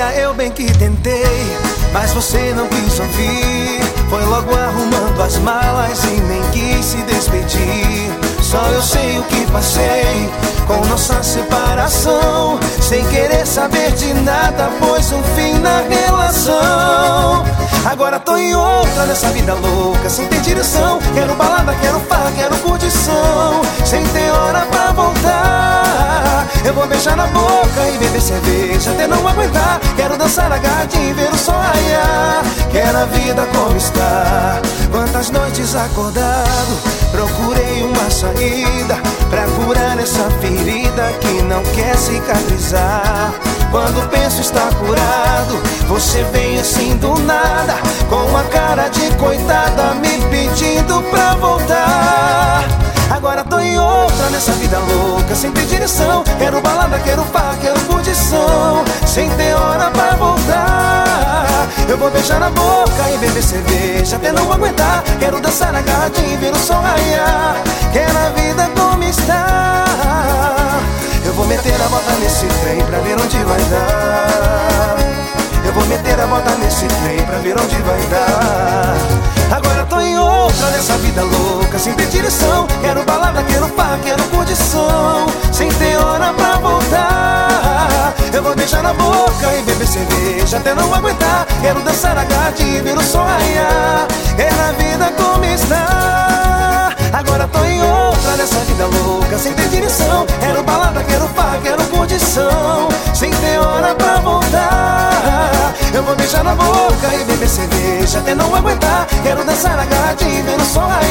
Olha, eu bem que tentei, mas você não quis ouvir. Foi logo arrumando as malas e nem quis se despedir. Só eu sei o que passei com nossa separação, sem querer saber de nada, pôs um fim na relação. Agora tô em outra nessa vida louca, sem ter direção. Quero balada, quero farra, quero curtição, sem ter hora pra voltar. Eu vou beijar na boca e beber cerveja até não aguentar. Quero dançar agarradinho e ver o sol raiar. Quero a vida como está. Quantas noites acordado, procurei uma saída pra curar essa ferida que não quer cicatrizar. Quando penso estar curado, você vem assim do nada, com uma cara de coitada, me pedindo pra voltar. Agora tô em outra nessa vida louca, sem ter direção. Quero balada, quero farra, quero curtição, sem ter hora pra voltar. Eu vou beijar na boca e beber cerveja até não aguentar. Quero dançar agarradinho e ver o sol raiar. Quero a vida como está. Eu vou meter a bota nesse trem pra ver onde vai dar. Eu vou meter a bota nesse trem pra ver onde vai dar. Agora tô em outra nessa vida louca, sem ter direção. Quero balada, quero farra, quero curtição, sem ter hora pra voltar. Eu vou beijar na boca e beber cerveja até não aguentar. Quero dançar agarradinho e ver o sol raiar. Quero a vida como está. Agora tô em outra nessa vida louca, sem ter direção. Quero balada, quero farra, quero curtição, sem ter hora pra voltar. Eu vou beijar na boca e beber cerveja até não aguentar. Quero dançar agarradinho e ver o sol raiar.